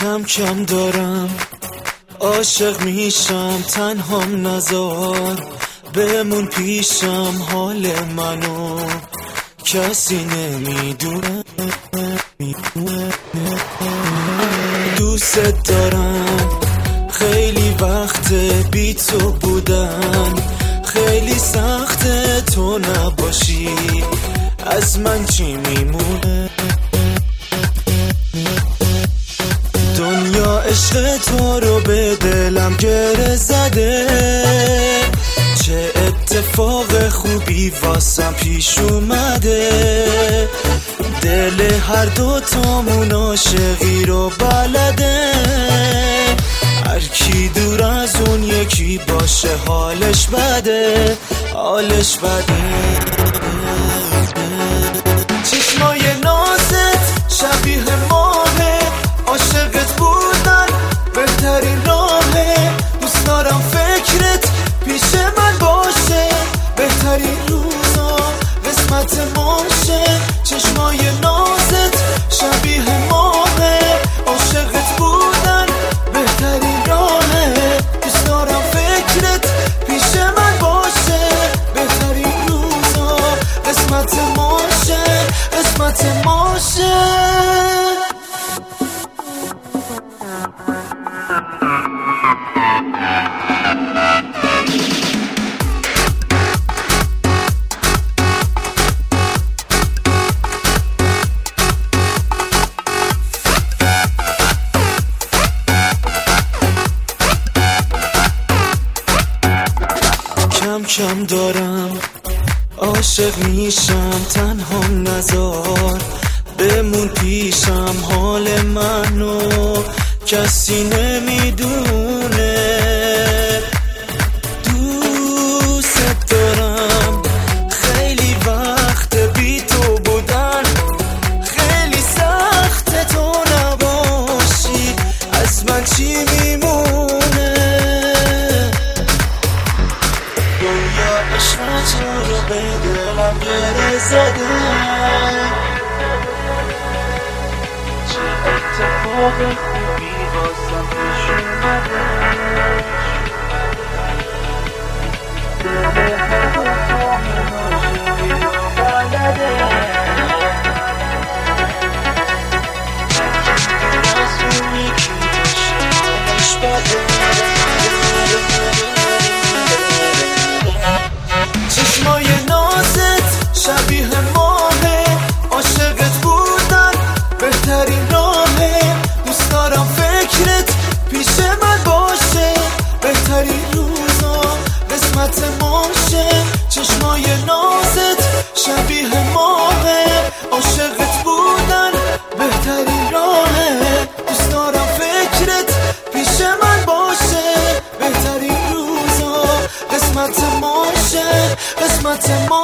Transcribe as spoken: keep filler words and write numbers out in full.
کم کم دارم عاشق میشم، تنهام نزار بمون پیشم، حال منو کسی نمیدونه. دوست دارم، خیلی وقت بی تو بودن، خیلی سخته تو نباشی، از من چی میمونه؟ دنیا عشق تو رو به دلم گره زده، چه اتفاق خوبی واسم پیش اومده، دل هر دو تامون عاشقی رو بلده، هر کی دور از اون یکی باشه حالش بده، حالش بده. چشمای نازت شبیه ماهه، عاشقت بودن بهترین راهه، دوست دارم فکرت پیش من باشه، بهترین روزا قسمت ماشه. چشمای نازت شبیه ماهه، عاشقت بودن بهترین راهه، دوست دارم فکرت پیش من باشه، بهترین روزا قسمت ماشه، قسمت ماشه. کم کم دارم عاشق میشم، تنهام نزار بمون پیشم، حال منو کسی نمیدونه. دوست دارم، خیلی وقت بی تو بودن، خیلی سخت تو نباشی، از من چی میمونه؟ دنیا عشق تو رو به دلم گره زده، چه اتفاق خوبی واسم پیش اومده، دل هر دو تامون عاشقی رو بلده، از اون یکی باشه حالش بده. چشمای نازت شبیه ماهه، عاشقت بودن بهترین راهه، دوست دارم فکرت پیش من باشه، بهترین روزا قسمت ماشه. چشمای نازت شبیه ماهه، عاشقت بودن بهترین راهه، دوست دارم فکرت پیش من باشه، بهترین روزا قسمت ماشه، قسمت ما.